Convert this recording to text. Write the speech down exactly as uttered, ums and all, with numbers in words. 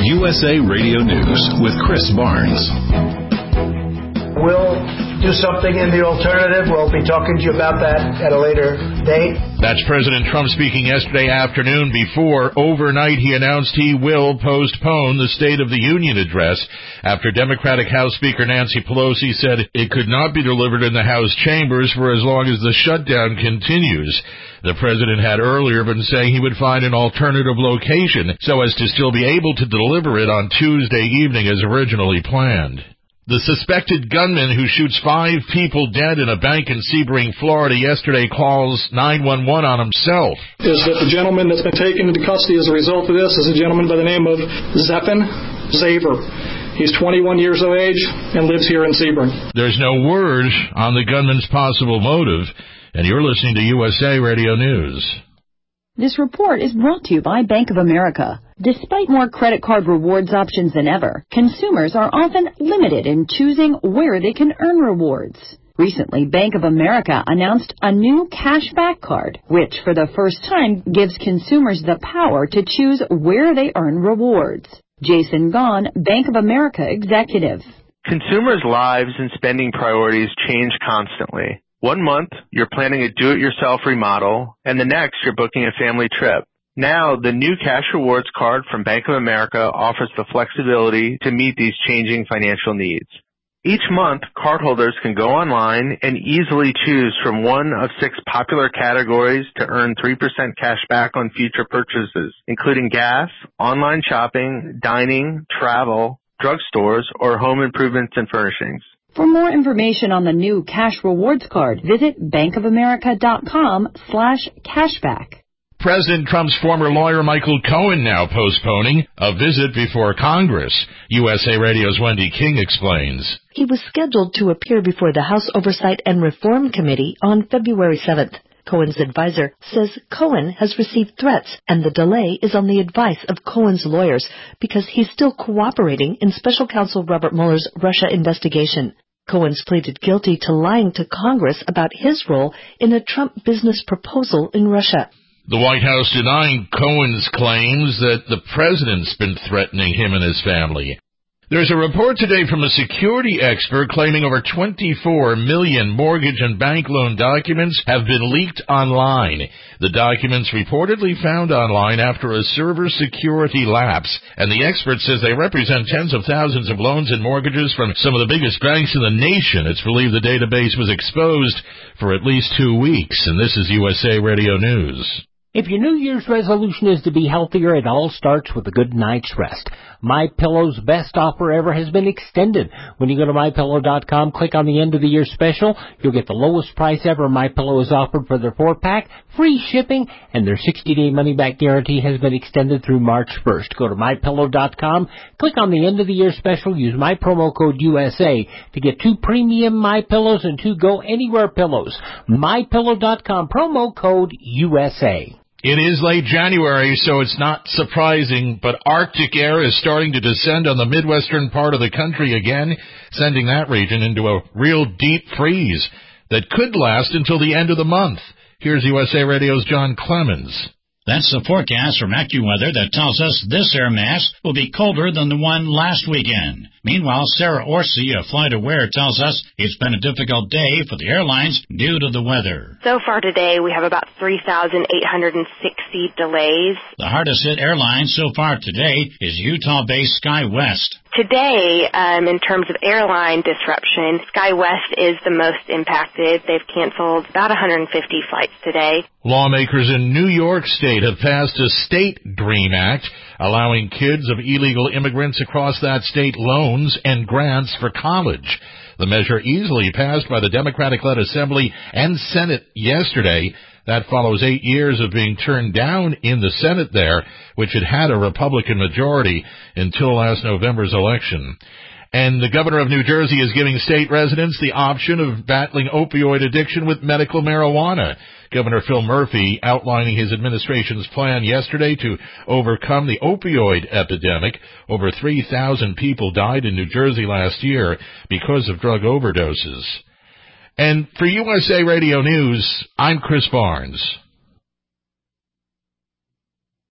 U S A Radio News with Chris Barnes. We'll do something in the alternative. We'll be talking to you about that at a later date. That's President Trump speaking yesterday afternoon before overnight he announced he will postpone the State of the Union address after Democratic House Speaker Nancy Pelosi said it could not be delivered in the House chambers for as long as the shutdown continues. The president had earlier been saying he would find an alternative location so as to still be able to deliver it on Tuesday evening as originally planned. The suspected gunman who shoots five people dead in a bank in Sebring, Florida yesterday calls nine one one on himself. Is that the gentleman that's been taken into custody as a result of this is a gentleman by the name of Zephan Zaver. He's twenty-one years of age and lives here in Sebring. There's no word on the gunman's possible motive, and you're listening to U S A Radio News. This report is brought to you by Bank of America. Despite more credit card rewards options than ever, consumers are often limited in choosing where they can earn rewards. Recently, Bank of America announced a new cashback card, which for the first time gives consumers the power to choose where they earn rewards. Jason Gahn, Bank of America executive. Consumers' lives and spending priorities change constantly. One month, you're planning a do-it-yourself remodel, and the next, you're booking a family trip. Now, the new Cash Rewards card from Bank of America offers the flexibility to meet these changing financial needs. Each month, cardholders can go online and easily choose from one of six popular categories to earn three percent cash back on future purchases, including gas, online shopping, dining, travel, drugstores, or home improvements and furnishings. For more information on the new Cash Rewards card, visit bankofamerica.com slash cashback. President Trump's former lawyer Michael Cohen now postponing a visit before Congress. U S A Radio's Wendy King explains. He was scheduled to appear before the House Oversight and Reform Committee on February seventh. Cohen's advisor says Cohen has received threats, and the delay is on the advice of Cohen's lawyers because he's still cooperating in Special Counsel Robert Mueller's Russia investigation. Cohen's pleaded guilty to lying to Congress about his role in a Trump business proposal in Russia. The White House denying Cohen's claims that the president's been threatening him and his family. There's a report today from a security expert claiming over twenty-four million mortgage and bank loan documents have been leaked online. The documents reportedly found online after a server security lapse, and the expert says they represent tens of thousands of loans and mortgages from some of the biggest banks in the nation. It's believed the database was exposed for at least two weeks, and this is U S A Radio News. If your New Year's resolution is to be healthier, it all starts with a good night's rest. MyPillow's best offer ever has been extended. When you go to my pillow dot com, click on the end of the year special, you'll get the lowest price ever MyPillow has offered for their four-pack, free shipping, and their sixty-day money-back guarantee has been extended through March first. Go to my pillow dot com, click on the end of the year special, use my promo code U S A to get two premium MyPillows and two Go Anywhere pillows. my pillow dot com, promo code U S A. It is late January, so it's not surprising, but Arctic air is starting to descend on the midwestern part of the country again, sending that region into a real deep freeze that could last until the end of the month. Here's U S A Radio's John Clemens. That's the forecast from AccuWeather that tells us this air mass will be colder than the one last weekend. Meanwhile, Sarah Orsi of FlightAware tells us it's been a difficult day for the airlines due to the weather. So far today, we have about three thousand eight hundred sixty delays. The hardest hit airline so far today is Utah-based SkyWest. Today, um, in terms of airline disruption, SkyWest is the most impacted. They've canceled about one hundred fifty flights today. Lawmakers in New York State have passed a State DREAM Act, allowing kids of illegal immigrants across that state loans and grants for college. The measure easily passed by the Democratic-led Assembly and Senate yesterday. That follows eight years of being turned down in the Senate there, which had had a Republican majority until last November's election. And the governor of New Jersey is giving state residents the option of battling opioid addiction with medical marijuana. Governor Phil Murphy outlining his administration's plan yesterday to overcome the opioid epidemic. Over three thousand people died in New Jersey last year because of drug overdoses. And for U S A Radio News, I'm Chris Barnes.